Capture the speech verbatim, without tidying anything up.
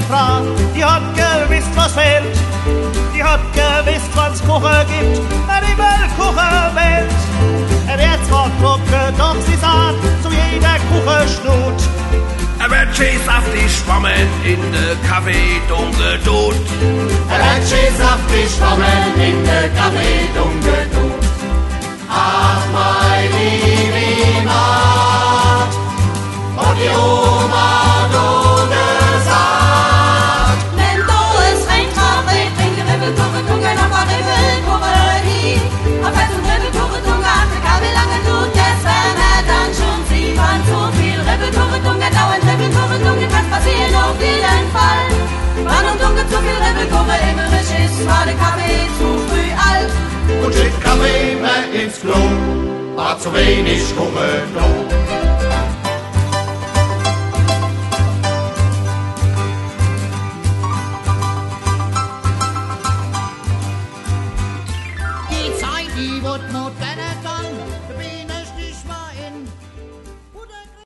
Frau, die hat gewusst, was fehlt. Die hat gewusst, wann's Kuchen gibt, die Weltkuchenwelt. Er wird zwar gucken, doch sie sagt zu jeder Kuchenschnut: Er wird schäsaftig schwammen in de Kaffee dunkel tut. Er wird schäsaftig schwammen in de Kaffee dunkel tut. Ach, mein liebe Maat, und die Oma du gesagt. Wenn du es reintrage, bring die Ribbelkuchen, Kuchen auf der Ribbelkuchen hin. Auf einem Ribbelkuchen, Kuchen, hat der Kabel lange tut, das wenn er dann schon sieht, man zu viel Ribbelkuchen, Kuchen, dauernd Ribbelkuchen, Kuchen, kann passieren auf jeden Fall. Wann und Kuchen zu viel Ribbelkuchen, immerisch ist, war der Kaffee zu früh alt. Und schickt Kaffee mehr ins Klo, war zu wenig Kuchen da. Die Zeit, die wird moderner dann, bin ich nicht mehr in